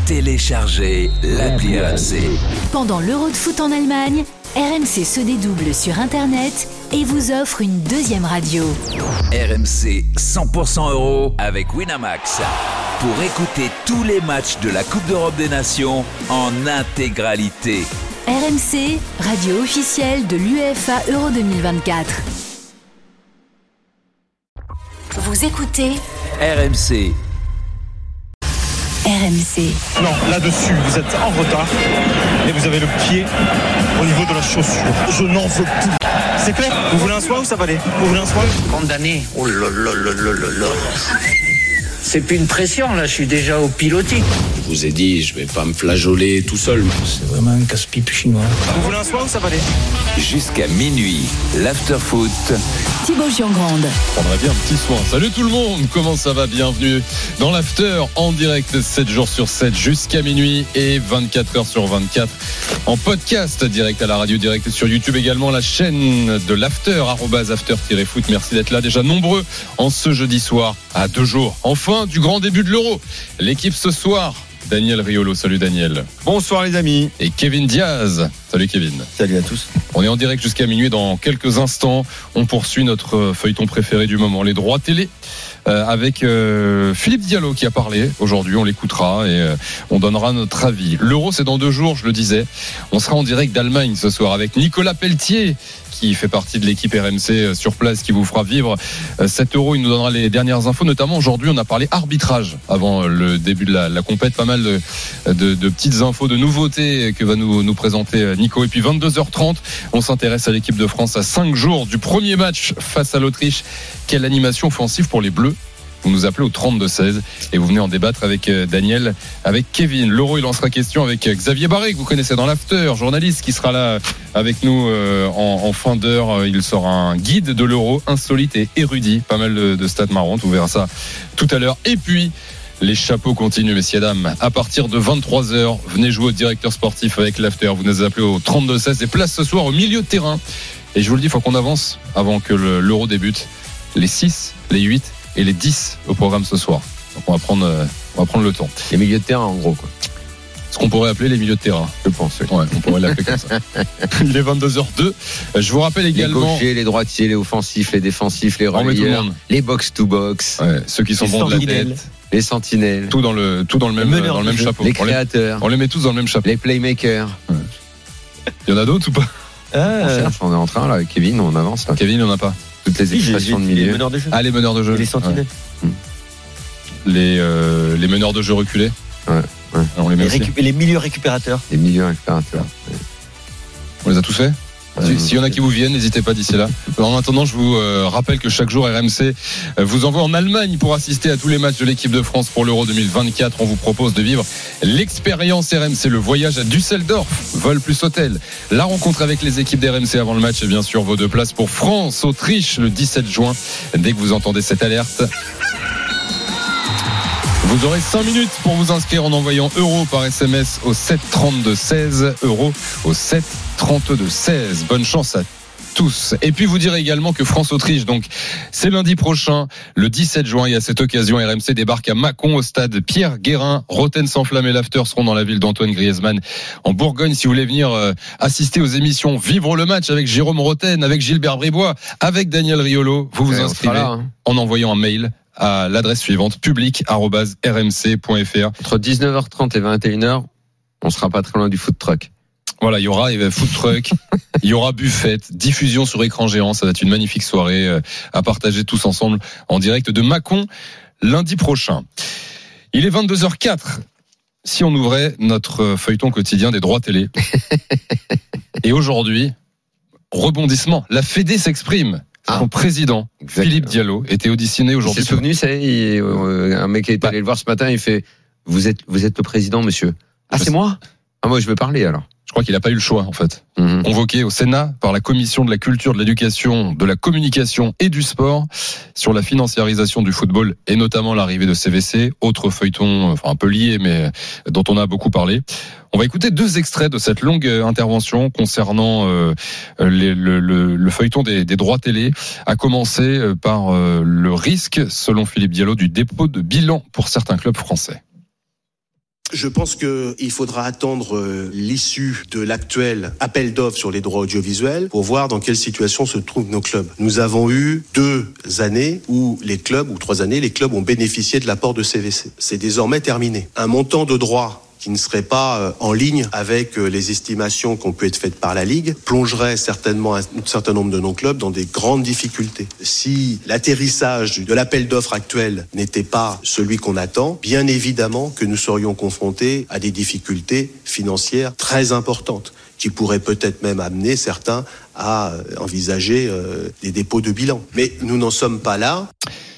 Téléchargez l'appli RMC. Pendant l'Euro de foot en Allemagne, RMC se dédouble sur Internet et vous offre une deuxième radio. RMC 100% euro avec Winamax. Pour écouter tous les matchs de la Coupe d'Europe des Nations en intégralité. RMC, radio officielle de l'UEFA Euro 2024. Vous écoutez RMC. RMC. Non, là-dessus, vous êtes en retard et vous avez le pied au niveau de la chaussure. Je n'en veux plus. C'est clair ? Vous voulez un soin ou ça va aller ? Vous voulez un soin ? Condamné. Oh là là là là là là. C'est plus une pression, là, je suis déjà au pilotis. Je vous ai dit, je vais pas me flageoler tout seul. C'est vraiment un casse-pipe chinois. Vous voulez un soin ou ça va aller ? Jusqu'à minuit, l'after-foot. Thibaut Giangrande. On prendrait bien un petit soin. Salut tout le monde, comment ça va ? Bienvenue dans l'after en direct 7 jours sur 7 jusqu'à minuit et 24 heures sur 24 en podcast direct à la radio, direct sur YouTube également, la chaîne de l'after @after-foot. Merci d'être là, déjà nombreux en ce jeudi soir à 2 jours. Enfin, du grand début de l'Euro. L'équipe ce soir, Daniel Riolo. Salut Daniel. Bonsoir les amis. Et Kevin Diaz. Salut Kevin. Salut à tous. On est en direct jusqu'à minuit. Dans quelques instants, on poursuit notre feuilleton préféré du moment, les droits télé, avec Philippe Diallo qui a parlé aujourd'hui. On l'écoutera et on donnera notre avis. L'Euro, c'est dans 2 jours, je le disais. On sera en direct d'Allemagne ce soir avec Nicolas Pelletier, qui fait partie de l'équipe RMC sur place, qui vous fera vivre cet Euro. Il nous donnera les dernières infos. Notamment aujourd'hui, on a parlé arbitrage avant le début de la compète. Pas mal de petites infos, de nouveautés que va nous présenter Nico. Et puis 22h30, on s'intéresse à l'équipe de France à 5 jours du premier match face à l'Autriche. Quelle animation offensive pour les Bleus. Vous nous appelez au 32-16 et vous venez en débattre avec Daniel, avec Kevin. L'Euro, il en sera question avec Xavier Barré, que vous connaissez dans l'after, journaliste qui sera là avec nous en fin d'heure. Il sera un guide de l'Euro, insolite et érudit. Pas mal de stats marrantes, on verra ça tout à l'heure. Et puis, les chapeaux continuent, messieurs, dames. À partir de 23h, venez jouer au directeur sportif avec l'after. Vous nous appelez au 32-16 et place ce soir au milieu de terrain. Et je vous le dis, il faut qu'on avance avant que l'Euro débute. Les 6, les 8 et les 10 au programme ce soir. Donc on va prendre le temps. Les milieux de terrain en gros quoi. Ce qu'on pourrait appeler les milieux de terrain. Je pense. Ouais, on pourrait l'appeler comme ça. Il est 22h02. Je vous rappelle également les gauchers, les droitiers, les offensifs, les défensifs, les relayeurs, les box-to-box, ouais, ceux qui sont bons de la tête, les sentinelles, tout dans le même chapeau. Les créateurs, on les met tous dans le même chapeau. Les playmakers. Ouais. Il y en a d'autres ou pas? On cherche, on est en train là avec Kevin, on avance là. Kevin, il n'y en a pas. Toutes les expressions de milieu. Les meneurs de jeu. Ah, les meneurs de jeu. Et les sentinelles. Ouais. Les meneurs de jeu reculés. Ouais. On les met aussi. Les milieux récupérateurs. Les milieux récupérateurs. Ouais. On les a tous faits. S'il y en a qui vous viennent, n'hésitez pas d'ici là. En attendant, je vous rappelle que chaque jour RMC vous envoie en Allemagne pour assister à tous les matchs de l'équipe de France pour l'Euro 2024. On vous propose de vivre l'expérience RMC, le voyage à Düsseldorf, vol plus hôtel, la rencontre avec les équipes d'RMC avant le match et bien sûr vos 2 places pour France-Autriche le 17 juin. Dès que vous entendez cette alerte, vous aurez 5 minutes pour vous inscrire en envoyant euro par SMS au 732-16, euro au 732-16. Bonne chance à tous. Et puis vous dire également que France-Autriche, donc c'est lundi prochain, le 17 juin, et à cette occasion, RMC débarque à Mâcon au stade Pierre Guérin. Roten sans flamme et l'after seront dans la ville d'Antoine Griezmann en Bourgogne. Si vous voulez venir assister aux émissions, vivre le match avec Jérôme Roten, avec Gilbert Bribois, avec Daniel Riolo, vous vous inscrivez en envoyant un mail à l'adresse suivante, public@rmc.fr. Entre 19h30 et 21h, on sera pas très loin du food truck. Voilà, il y aura food truck, il y aura buffet, diffusion sur écran géant. Ça va être une magnifique soirée à partager tous ensemble en direct de Mâcon lundi prochain. Il est 22h04. Si on ouvrait notre feuilleton quotidien des droits télé. Et aujourd'hui, rebondissement. La Fédé s'exprime. Son président, exactement. Philippe Diallo, était auditionné aujourd'hui. C'est souvenu, ça y est, un mec qui est allé le voir ce matin, il fait vous êtes le président, monsieur. Ah, c'est moi? Ah, moi, je veux parler alors. Je crois qu'il n'a pas eu le choix, en fait. Convoqué au Sénat par la Commission de la Culture, de l'Éducation, de la Communication et du Sport sur la financiarisation du football et notamment l'arrivée de CVC, autre feuilleton, enfin un peu lié, mais dont on a beaucoup parlé. On va écouter 2 extraits de cette longue intervention concernant le feuilleton des droits télé, à commencer par le risque, selon Philippe Diallo, du dépôt de bilan pour certains clubs français. Je pense qu'il faudra attendre l'issue de l'actuel appel d'offres sur les droits audiovisuels pour voir dans quelle situation se trouvent nos clubs. Nous avons eu 2 années où les clubs, ou 3 années, les clubs ont bénéficié de l'apport de CVC. C'est désormais terminé. Un montant de droits qui ne serait pas en ligne avec les estimations qui ont pu être faites par la Ligue, plongerait certainement un certain nombre de nos clubs dans des grandes difficultés. Si l'atterrissage de l'appel d'offres actuel n'était pas celui qu'on attend, bien évidemment que nous serions confrontés à des difficultés financières très importantes, qui pourraient peut-être même amener certains à envisager des dépôts de bilan. Mais nous n'en sommes pas là.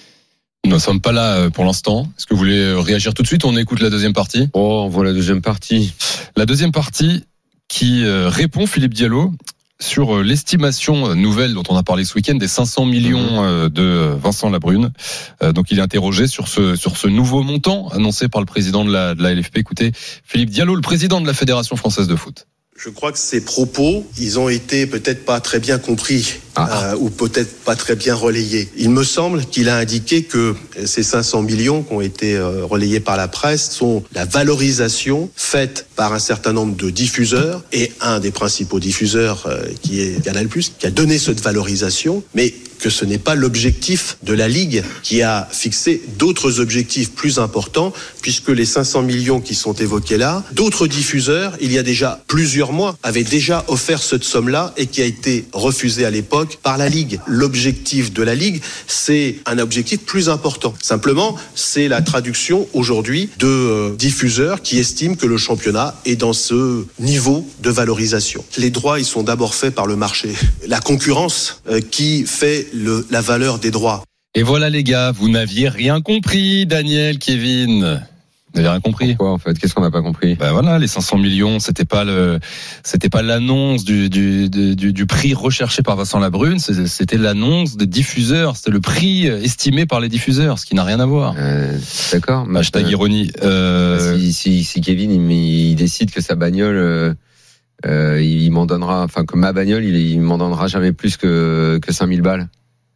Nous ne sommes pas là pour l'instant. Est-ce que vous voulez réagir tout de suite ? On écoute la deuxième partie. On voit la deuxième partie. La deuxième partie qui répond, Philippe Diallo, sur l'estimation nouvelle dont on a parlé ce week-end des 500 millions de Vincent Labrune. Donc il est interrogé sur ce nouveau montant annoncé par le président de la LFP. Écoutez, Philippe Diallo, le président de la Fédération française de foot. Je crois que ces propos, ils ont été peut-être pas très bien compris ou peut-être pas très bien relayés. Il me semble qu'il a indiqué que ces 500 millions qui ont été relayés par la presse sont la valorisation faite par un certain nombre de diffuseurs et un des principaux diffuseurs qui est Canal+, qui a donné cette valorisation, mais que ce n'est pas l'objectif de la Ligue qui a fixé d'autres objectifs plus importants, puisque les 500 millions qui sont évoqués là, d'autres diffuseurs, il y a déjà plusieurs mois, avaient déjà offert cette somme-là et qui a été refusée à l'époque par la Ligue. L'objectif de la Ligue, c'est un objectif plus important. Simplement, c'est la traduction aujourd'hui de diffuseurs qui estiment que le championnat est dans ce niveau de valorisation. Les droits, ils sont d'abord faits par le marché. La concurrence qui fait la valeur des droits. Et voilà les gars, vous n'aviez rien compris, Daniel, Kevin. Vous n'avez rien compris. Pourquoi en fait ? Qu'est-ce qu'on n'a pas compris ? Ben voilà, les 500 millions, c'était pas l'annonce du prix recherché par Vincent Labrune, c'était l'annonce des diffuseurs, c'était le prix estimé par les diffuseurs, ce qui n'a rien à voir. D'accord. Hashtag ironie. Si Kevin il décide que sa bagnole il m'en donnera, enfin que ma bagnole il m'en donnera jamais plus que 5000 balles.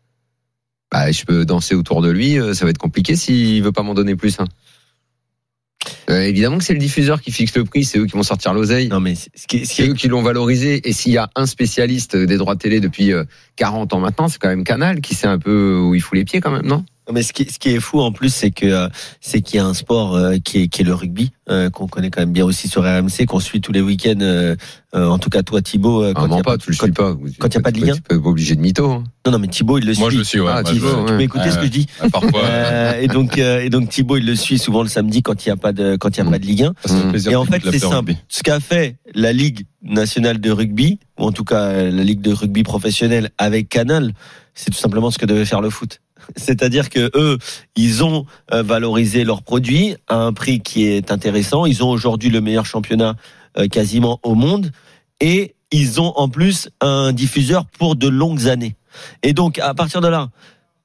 Bah, je peux danser autour de lui, ça va être compliqué s'il veut pas m'en donner plus. Évidemment que c'est le diffuseur qui fixe le prix, c'est eux qui vont sortir l'oseille. Non mais c'est eux qui l'ont valorisé. Et s'il y a un spécialiste des droits télé depuis 40 ans maintenant, c'est quand même Canal qui sait un peu où il fout les pieds quand même, non ? Mais ce qui est fou en plus, c'est qu'il y a un sport qui est le rugby, qu'on connaît quand même bien aussi sur RMC, qu'on suit tous les week-ends. En tout cas, toi, Thibaut, tu le suis pas. Quand il n'y a pas de Ligue 1. Tu peux pas obligé de mytho. Hein. Non, mais Thibaut, il le suit. Moi, je le suis, ouais. Thibaut, tu peux écouter ce que je dis. Parfois. Et donc Thibaut, il le suit souvent le samedi quand il n'y a pas de Ligue 1. Et en fait, c'est simple. Ce qu'a fait la Ligue nationale de rugby, ou en tout cas la Ligue de rugby professionnelle avec Canal, c'est tout simplement ce que devait faire le foot. C'est-à-dire que eux, ils ont valorisé leurs produits à un prix qui est intéressant. Ils ont aujourd'hui le meilleur championnat quasiment au monde et ils ont en plus un diffuseur pour de longues années. Et donc à partir de là,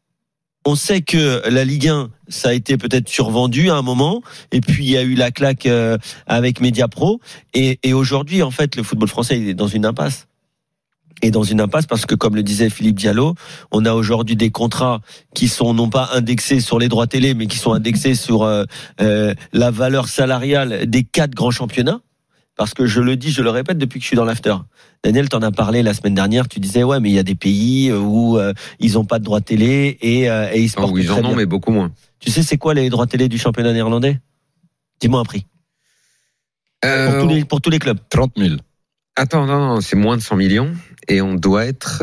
on sait que la Ligue 1, ça a été peut-être survendu à un moment, et puis il y a eu la claque avec Mediapro, et aujourd'hui en fait le football français il est dans une impasse. Et dans une impasse parce que, comme le disait Philippe Diallo, on a aujourd'hui des contrats qui sont non pas indexés sur les droits télé, mais qui sont indexés sur la valeur salariale des 4 grands championnats. Parce que je le dis, je le répète depuis que je suis dans l'after. Daniel, t'en as parlé la semaine dernière. Tu disais ouais, mais il y a des pays où ils ont pas de droits télé et ils se portent très bien. Ils en ont, mais beaucoup moins. Tu sais, c'est quoi les droits télé du championnat néerlandais ? Dis-moi un prix. Pour tous les clubs. 30 000. Attends, non, c'est moins de 100 millions. Et on doit être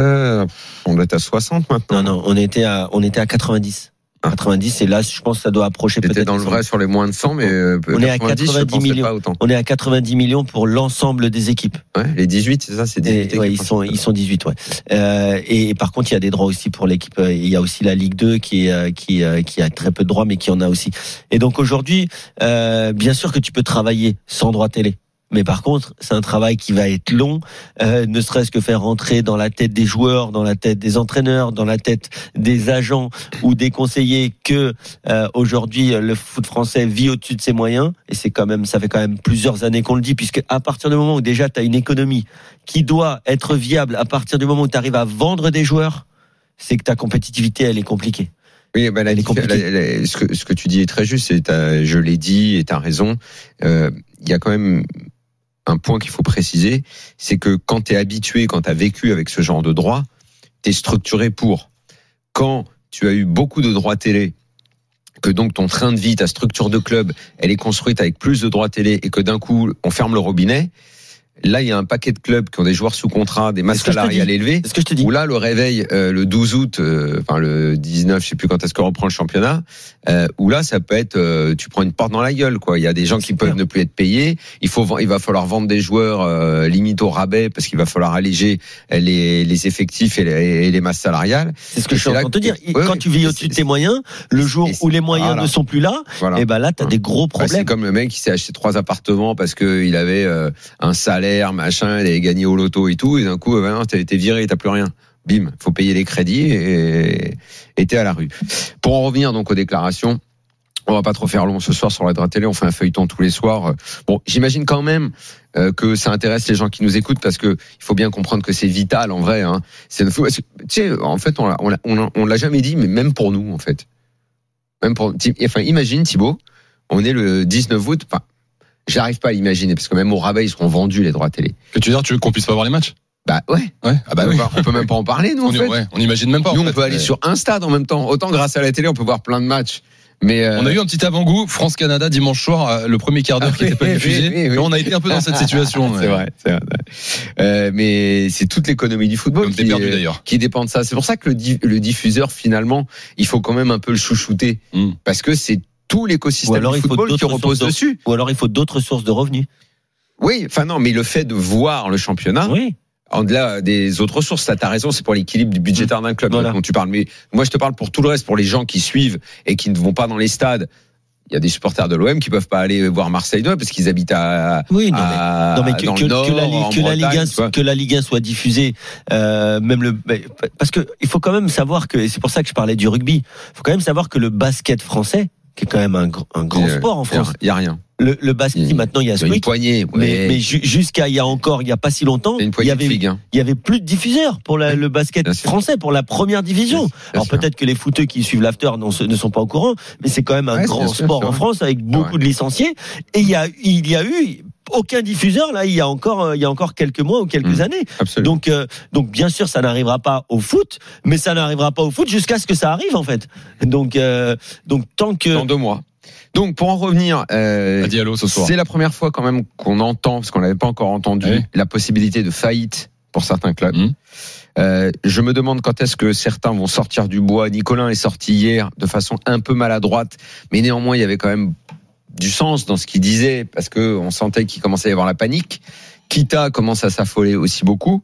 à 60 maintenant. Non, on était à 90. 90, et là, je pense que ça doit approcher peut-être. C'était dans le vrai sur les moins de 100, mais on est à 90 millions. On est à 90 millions pour l'ensemble des équipes. Ouais, les 18, c'est ça, c'est 18. Ouais, ils sont 18, ouais. Et par contre, il y a des droits aussi pour l'équipe. Il y a aussi la Ligue 2 qui a très peu de droits, mais qui en a aussi. Et donc aujourd'hui, bien sûr que tu peux travailler sans droit télé. Mais par contre, c'est un travail qui va être long, ne serait-ce que faire rentrer dans la tête des joueurs, dans la tête des entraîneurs, dans la tête des agents ou des conseillers que aujourd'hui le foot français vit au-dessus de ses moyens. Et ça fait quand même plusieurs années qu'on le dit, puisque à partir du moment où déjà tu as une économie qui doit être viable, à partir du moment où tu arrives à vendre des joueurs, c'est que ta compétitivité elle est compliquée. Oui, ce que tu dis est très juste. Je l'ai dit et t'as raison. Il y a quand même un point qu'il faut préciser, c'est que quand t'es habitué, quand t'as vécu avec ce genre de droit, t'es structuré pour. Quand tu as eu beaucoup de droits télé, que donc ton train de vie, ta structure de club, elle est construite avec plus de droits télé et que d'un coup on ferme le robinet. Là, il y a un paquet de clubs qui ont des joueurs sous contrat, des masses salariales élevées. C'est ce que je te dis. Où là, le réveil, le 12 août, le 19, je sais plus quand est-ce qu'on reprend le championnat, où là, ça peut être, tu prends une porte dans la gueule, quoi. Il y a des gens qui peuvent ne plus être payés. Il va falloir vendre des joueurs, limite au rabais, parce qu'il va falloir alléger les effectifs et les masses salariales. C'est ce que je suis en train de te dire. Quand tu vis au-dessus de tes moyens, le jour où les moyens ne sont plus là, et ben là, t'as des gros problèmes. C'est comme le mec qui s'est acheté 3 appartements parce que il avait un salaire, machin, il avait gagné au loto et tout, et d'un coup, t'as été viré, t'as plus rien. Bim, faut payer les crédits et t'es à la rue. Pour en revenir donc aux déclarations, on va pas trop faire long ce soir sur la droite télé, on fait un feuilleton tous les soirs. Bon, j'imagine quand même que ça intéresse les gens qui nous écoutent parce que il faut bien comprendre que c'est vital en vrai. Hein. Tu sais, en fait, on l'a jamais dit, mais même pour nous, en fait. Imagine Thibaut, on est le 19 août. J'arrive pas à l'imaginer parce que même au rabais ils seront vendus les droits télé. Que tu veux dire, tu veux qu'on puisse pas voir les matchs? Bah ouais. Ah bah oui. On peut même pas en parler nous en fait. On imagine même pas. Nous on peut aller sur un stade en même temps. Autant grâce à la télé on peut voir plein de matchs. Mais on a eu un petit avant-goût France-Canada dimanche soir, le premier quart d'heure qui n'était pas diffusé. Oui. On a été un peu dans cette situation. C'est vrai. Mais c'est toute l'économie du football qui dépend de ça. C'est pour ça que le diffuseur finalement, il faut quand même un peu le chouchouter parce que c'est tout l'écosystème du football qui repose dessus. Ou alors il faut d'autres sources de revenus. Oui, mais le fait de voir le championnat, en-delà des autres sources, t'as raison, c'est pour l'équilibre budgétaire d'un club dont tu parles. Mais moi, je te parle pour tout le reste, pour les gens qui suivent et qui ne vont pas dans les stades. Il y a des supporters de l'OM qui peuvent pas aller voir Marseille 2 parce qu'ils habitent dans le Nord, que la Ligue 1 soit diffusée, parce que il faut quand même savoir que, et c'est pour ça que je parlais du rugby, il faut quand même savoir que le basket français, qui est quand même un grand sport en France. Il y a rien. Le basket, maintenant, il y a une poignée. Mais jusqu'à il y a pas si longtemps, il y avait plus de diffuseurs pour le basket français, pour la première division. Alors peut-être que les footeux qui suivent l'after ne sont pas au courant, mais c'est quand même un grand sport en France avec beaucoup de licenciés. Et il y a eu aucun diffuseur là, il y a encore quelques mois ou quelques années. Absolument. Donc bien sûr, ça n'arrivera pas au foot, mais ça n'arrivera pas au foot jusqu'à ce que ça arrive en fait. Donc tant que dans 2 mois. Donc pour en revenir, Diallo ce soir. C'est la première fois quand même qu'on entend, parce qu'on l'avait pas encore entendu, la possibilité de faillite pour certains clubs. Je me demande quand est-ce que certains vont sortir du bois. Nicolin est sorti hier de façon un peu maladroite, mais néanmoins il y avait quand même du sens dans ce qu'il disait, parce que on sentait qu'il commençait à y avoir la panique. Kita commence à s'affoler aussi beaucoup.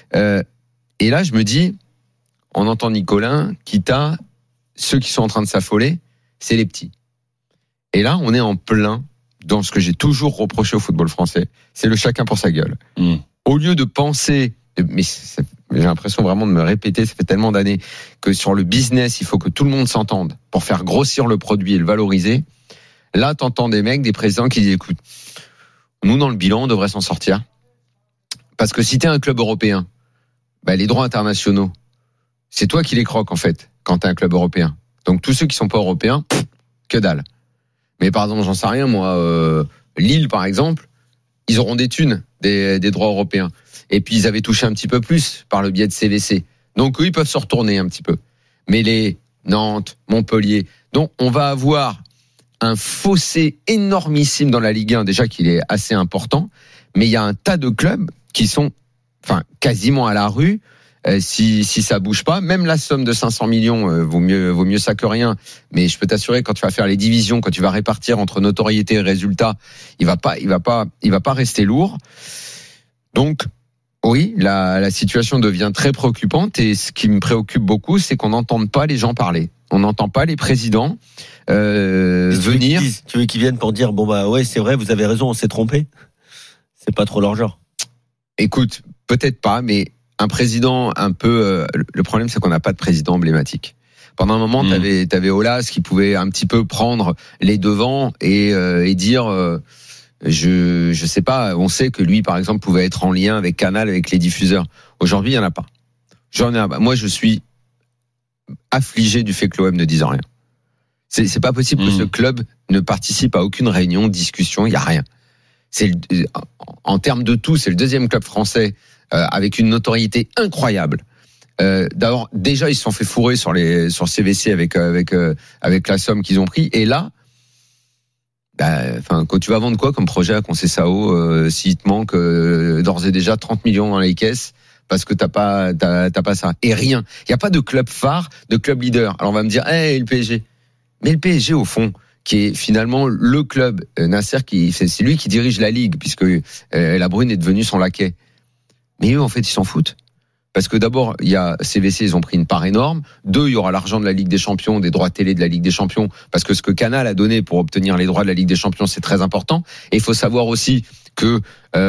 Et là je me dis, on entend Nicolin, Kita, ceux qui sont en train de s'affoler, c'est les petits. Et là, on est en plein dans ce que j'ai toujours reproché au football français, c'est le chacun pour sa gueule. Au lieu de penser, mais j'ai l'impression vraiment de me répéter, ça fait tellement d'années, que sur le business, il faut que tout le monde s'entende pour faire grossir le produit et le valoriser. Là, t'entends des mecs, des présidents qui disent, écoute, nous, dans le bilan, on devrait s'en sortir. Parce que si t'es un club européen, les droits internationaux, c'est toi qui les croques, en fait, quand t'es un club européen. Donc, tous ceux qui sont pas européens, que dalle. Mais par exemple, j'en sais rien, moi, Lille, par exemple, ils auront des thunes, des droits européens. Et puis, ils avaient touché un petit peu plus par le biais de CVC. Donc, eux, ils peuvent se retourner un petit peu. Mais les Nantes, Montpellier, donc on va avoir un fossé énormissime dans la Ligue 1, déjà qu'il est assez important. Mais il y a un tas de clubs qui sont quasiment à la rue. Si ça bouge pas, même la somme de 500 millions vaut mieux ça que rien. Mais je peux t'assurer, quand tu vas faire les divisions, quand tu vas répartir entre notoriété et résultat, il va pas rester lourd. Donc oui, la situation devient très préoccupante, et ce qui me préoccupe beaucoup, c'est qu'on n'entende pas les gens parler. On n'entend pas les présidents venir. Tu veux qu'ils viennent pour dire ouais, c'est vrai, vous avez raison, on s'est trompé. C'est pas trop leur genre. Écoute, peut-être pas, mais un président un peu. Le problème, c'est qu'on n'a pas de président emblématique. Pendant un moment, t'avais Aulas qui pouvait un petit peu prendre les devants et dire, je sais pas. On sait que lui, par exemple, pouvait être en lien avec Canal, avec les diffuseurs. Aujourd'hui, il y en a pas. Moi, je suis affligé du fait que l'OM ne dise rien. C'est pas possible que ce club ne participe à aucune réunion, discussion, il y a rien. En termes de tout, c'est le deuxième club français avec une notoriété incroyable. D'abord, déjà ils se sont fait fourrer sur CVC avec la somme qu'ils ont pris, et là, quand tu vas vendre quoi comme projet à Conceição, s'il te manque d'ores et déjà 30 millions dans les caisses parce que t'as pas ça et rien. Il y a pas de club phare, de club leader. Alors on va me dire, le PSG. Mais le PSG au fond, qui est finalement le club, Nasser, c'est lui qui dirige la ligue puisque La Brune est devenu son laquais. Mais eux en fait ils s'en foutent. Parce que d'abord, il y a CVC, ils ont pris une part énorme. 2, il y aura l'argent de la Ligue des Champions, des droits télé de la Ligue des Champions, parce que ce que Canal a donné pour obtenir les droits de la Ligue des Champions, c'est très important. Et il faut savoir aussi que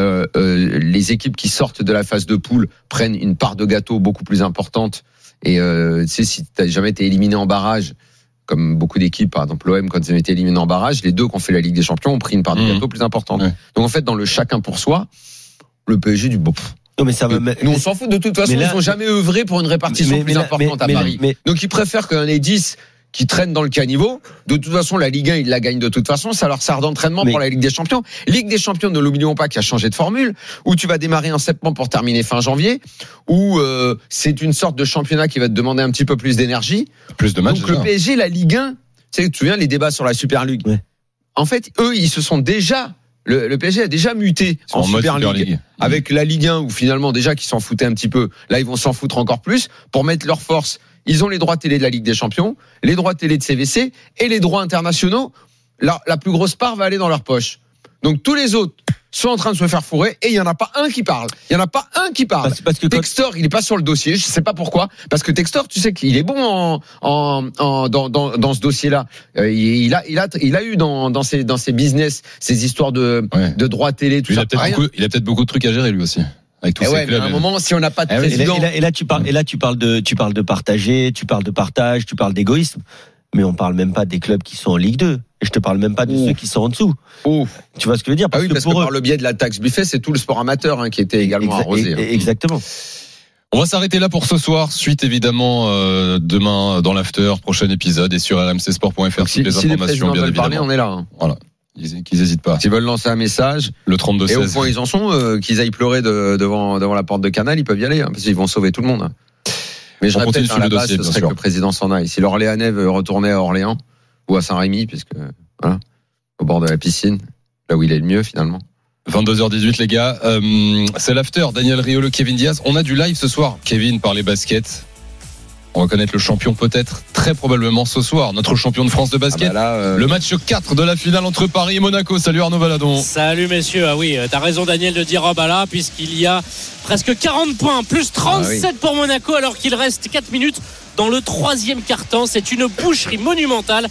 les équipes qui sortent de la phase de poule prennent une part de gâteau beaucoup plus importante. Et si tu n'as jamais été éliminé en barrage, comme beaucoup d'équipes, par exemple l'OM, quand ils ont été éliminés en barrage, les 2 qui ont fait la Ligue des Champions ont pris une part de gâteau plus importante. Ouais. Donc en fait, dans le chacun pour soi, le PSG du beau. Non, mais nous on s'en fout de toute façon, ils n'ont jamais œuvré pour une répartition plus importante à Paris. Donc ils préfèrent qu'il y en ait 10 qui traînent dans le caniveau. De toute façon, la Ligue 1, ils la gagnent de toute façon, ça leur sert d'entraînement pour la Ligue des Champions. Ligue des Champions, ne l'oublions pas, qui a changé de formule, où tu vas démarrer en septembre pour terminer fin janvier, où c'est une sorte de championnat qui va te demander un petit peu plus d'énergie. Plus de matchs. Donc le PSG, la Ligue 1, tu te souviens les débats sur la Super League. Ouais. En fait, eux, ils se sont déjà... Le PSG a déjà muté en Super League avec la Ligue 1 où finalement déjà qu'ils s'en foutaient un petit peu. Là, ils vont s'en foutre encore plus pour mettre leur force. Ils ont les droits télé de la Ligue des Champions, les droits télé de CVC et les droits internationaux. La plus grosse part va aller dans leur poche. Donc tous les autres sont en train de se faire fourrer et il y en a pas un qui parle. Parce que Textor, il est pas sur le dossier. Je sais pas pourquoi. Parce que Textor, tu sais qu'il est bon dans ce dossier-là. Il a eu dans ses business ces histoires de droits télé, tout ça. Il a peut-être beaucoup de trucs à gérer lui aussi. Avec tous ces clubs. À un moment, si on n'a pas de président. Et là, tu parles de partager, tu parles de partage, tu parles d'égoïsme. Mais on parle même pas des clubs qui sont en Ligue 2. Et je te parle même pas de ceux qui sont en dessous. Tu vois ce que je veux dire? Parce que par le biais de la taxe Buffet, c'est tout le sport amateur qui était également arrosé. Exactement. On va s'arrêter là pour ce soir. Suite évidemment demain dans l'after, prochain épisode et sur rmcsport.fr toutes les informations bien évidemment. Parler, on est là. Voilà. Qu'ils n'hésitent pas. S'ils veulent lancer un message, le 32-16. Et au point ils en sont, qu'ils aillent pleurer devant la porte de Canal, ils peuvent y aller, parce qu'ils vont sauver tout le monde. Mais je répète, à la base, ce serait que le président s'en aille. Si l'Orléanais veut retourner à Orléans ou à Saint-Rémy, puisque voilà, au bord de la piscine, là où il est le mieux finalement. 22h18 les gars, c'est l'after. Daniel Riolo, Kevin Diaz. On a du live ce soir. Kevin par les baskets. On va connaître le champion peut-être, très probablement ce soir, notre champion de France de basket. Le match 4 de la finale entre Paris et Monaco. Salut Arnaud Valadon. Salut messieurs, oui, t'as raison Daniel de dire puisqu'il y a presque 40 points, plus 37 pour Monaco alors qu'il reste 4 minutes dans le 3e quart-temps. C'est une boucherie monumentale,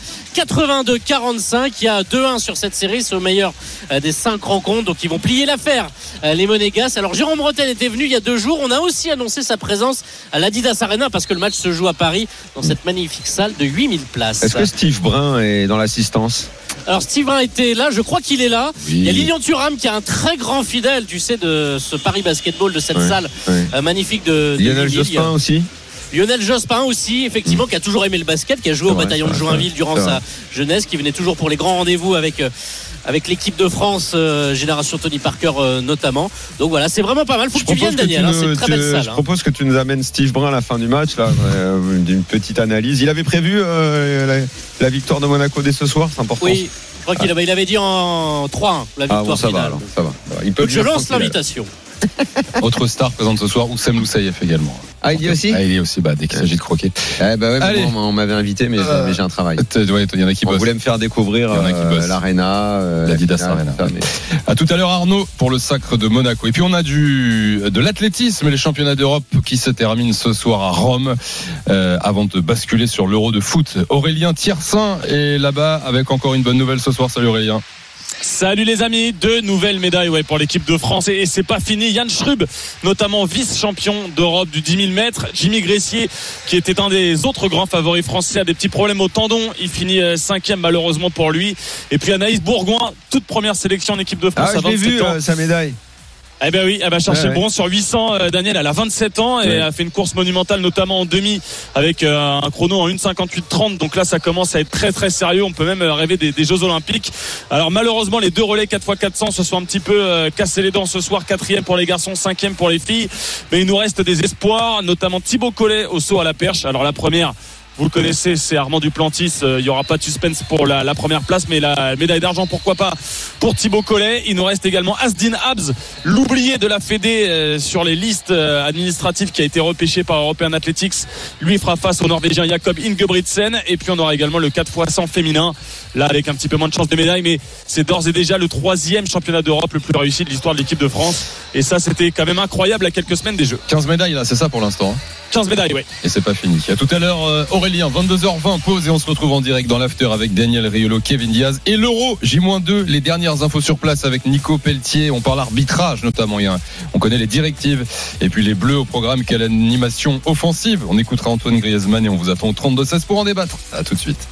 82-45. Il y a 2-1 sur cette série, c'est au meilleur des 5 rencontres, donc ils vont plier l'affaire, les Monégas. Alors Jérôme Bretel était venu il y a 2 jours. On a aussi annoncé sa présence à l'Adidas Arena parce que le match se joue à Paris dans cette magnifique salle de 8000 places. Est-ce que Steve Brun est dans l'assistance? Alors Steve Brun était là, je crois qu'il est là. Oui. Il y a Lilian Thuram qui est un très grand fidèle, tu sais, de ce Paris Basketball, de cette salle magnifique de Lionel Jospin aussi. Lionel Jospin aussi, effectivement, qui a toujours aimé le basket, qui a joué au bataillon de Joinville durant sa jeunesse, qui venait toujours pour les grands rendez-vous avec l'équipe de France, génération Tony Parker notamment. Donc voilà, c'est vraiment pas mal. Faut que tu viennes, Daniel. C'est une très belle salle. Je propose que tu nous amènes Steve Brun à la fin du match, là, d'une petite analyse. Il avait prévu la victoire de Monaco dès ce soir, c'est important. Oui, je crois qu'il avait dit en 3-1 la victoire finale. Ça va. Je lance l'invitation. Autre star présente ce soir, Oussem Loussaïef également. Ah, il y est aussi? Ah, il est aussi, dès qu'il s'agit de croquer. Allez. On m'avait invité, mais j'ai un travail. Il y en a qui bossent. On voulait me faire découvrir l'Arena, l'Adidas Arena. À tout à l'heure, Arnaud, pour le sacre de Monaco. Et puis, on a de l'athlétisme, les championnats d'Europe qui se terminent ce soir à Rome, avant de basculer sur l'Euro de foot. Aurélien Thiersin est là-bas avec encore une bonne nouvelle ce soir. Salut Aurélien. Salut les amis, 2 nouvelles médailles pour l'équipe de France et c'est pas fini. Yann Schrub, notamment vice-champion d'Europe du 10 000 mètres. Jimmy Gressier, qui était un des autres grands favoris français, a des petits problèmes au tendon. Il finit 5e malheureusement pour lui. Et puis Anaïs Bourgoin, toute première sélection en équipe de France. Je l'ai vu sa médaille. Eh ben oui, elle va chercher le bronze sur 800. Daniel, elle a 27 ans et a fait une course monumentale, notamment en demi, avec un chrono en 1:58:30. Donc là, ça commence à être très très sérieux. On peut même rêver des Jeux Olympiques. Alors malheureusement, les deux relais 4x400 se sont un petit peu cassés les dents ce soir. 4e pour les garçons, 5e pour les filles. Mais il nous reste des espoirs, notamment Thibaut Collet au saut à la perche. Alors la première, vous le connaissez, c'est Armand Duplantis. Il n'y aura pas de suspense pour la première place, mais la médaille d'argent, pourquoi pas, pour Thibaut Collet. Il nous reste également Asdin Abs, l'oublié de la Fédé sur les listes administratives, qui a été repêché par European Athletics. Lui fera face au Norvégien Jakob Ingebrigtsen. Et puis on aura également le 4x100 féminin, là avec un petit peu moins de chance de médaille, mais c'est d'ores et déjà le 3e championnat d'Europe le plus réussi de l'histoire de l'équipe de France. Et ça, c'était quand même incroyable à quelques semaines des Jeux. 15 médailles là, c'est ça pour l'instant. 15 médailles, oui. Et c'est pas fini. À tout à l'heure, Aurélien, 22h20, pause et on se retrouve en direct dans l'after avec Daniel Riolo, Kevin Diaz et l'Euro J-2. Les dernières infos sur place avec Nico Pelletier. On parle arbitrage notamment. On connaît les directives. Et puis les Bleus au programme, quelle animation offensive. On écoutera Antoine Griezmann et on vous attend au 32-16 pour en débattre. À tout de suite.